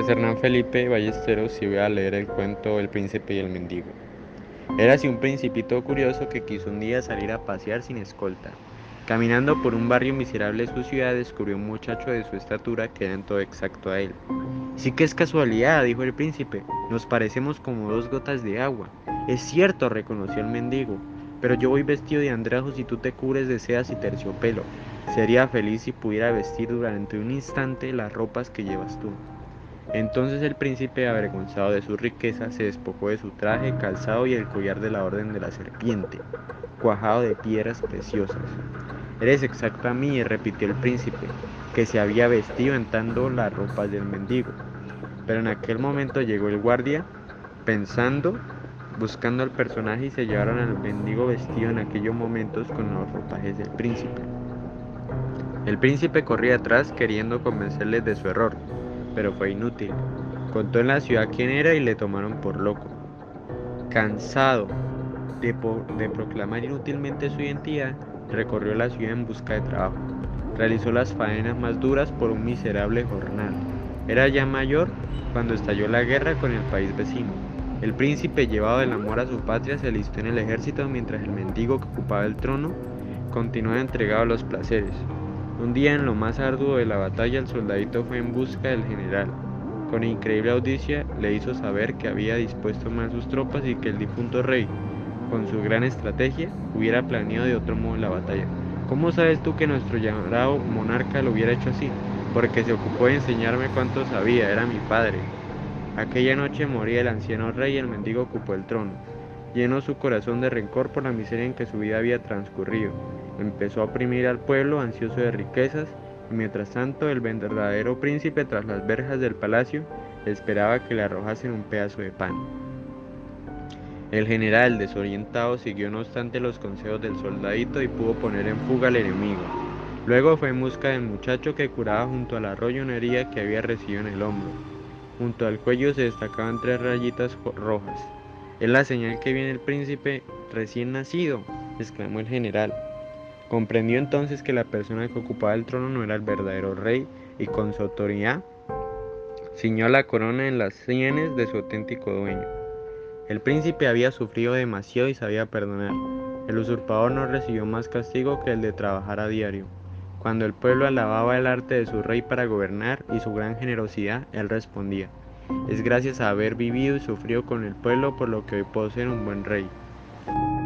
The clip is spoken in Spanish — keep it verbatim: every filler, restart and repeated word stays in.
Hernán Felipe Ballesteros y voy a leer el cuento El príncipe y el mendigo. Érase un principito curioso que quiso un día salir a pasear sin escolta. Caminando por un barrio miserable de su ciudad, descubrió un muchacho de su estatura que era en todo exacto a él. Sí que es casualidad, dijo el príncipe, nos parecemos como dos gotas de agua. Es cierto, reconoció el mendigo, pero yo voy vestido de andrajos y tú te cubres de sedas y terciopelo. Sería feliz si pudiera vestir durante un instante las ropas que llevas tú. Entonces el príncipe, avergonzado de su riqueza, se despojó de su traje, calzado y el collar de la orden de la serpiente, cuajado de piedras preciosas. Eres exacto a mí, repitió el príncipe, que se había vestido untando las ropas del mendigo. Pero en aquel momento llegó el guardia, pensando, buscando al personaje y se llevaron al mendigo vestido en aquellos momentos con los ropajes del príncipe. El príncipe corría atrás queriendo convencerles de su error, pero fue inútil. Contó en la ciudad quién era y le tomaron por loco. Cansado de, po- de proclamar inútilmente su identidad, recorrió la ciudad en busca de trabajo. Realizó las faenas más duras por un miserable jornal. Era ya mayor cuando estalló la guerra con el país vecino. El príncipe, llevado del amor a su patria, se alistó en el ejército mientras el mendigo que ocupaba el trono continuaba entregado a los placeres. Un día, en lo más arduo de la batalla, el soldadito fue en busca del general. Con increíble audacia le hizo saber que había dispuesto mal sus tropas y que el difunto rey, con su gran estrategia, hubiera planeado de otro modo la batalla. ¿Cómo sabes tú que nuestro llamado monarca lo hubiera hecho así? Porque se ocupó de enseñarme cuánto sabía, era mi padre. Aquella noche moría el anciano rey y el mendigo ocupó el trono. Llenó su corazón de rencor por la miseria en que su vida había transcurrido. Empezó a oprimir al pueblo ansioso de riquezas, y mientras tanto el verdadero príncipe, tras las verjas del palacio, esperaba que le arrojasen un pedazo de pan. El general, desorientado, siguió no obstante los consejos del soldadito y pudo poner en fuga al enemigo. Luego fue en busca del muchacho que curaba junto al arroyo una herida que había recibido en el hombro. Junto al cuello se destacaban tres rayitas rojas. Es la señal que viene el príncipe recién nacido, exclamó el general. Comprendió entonces que la persona que ocupaba el trono no era el verdadero rey y con su autoridad ciñó la corona en las sienes de su auténtico dueño. El príncipe había sufrido demasiado y sabía perdonar. El usurpador no recibió más castigo que el de trabajar a diario. Cuando el pueblo alababa el arte de su rey para gobernar y su gran generosidad, él respondía: es gracias a haber vivido y sufrido con el pueblo por lo que hoy puedo ser un buen rey.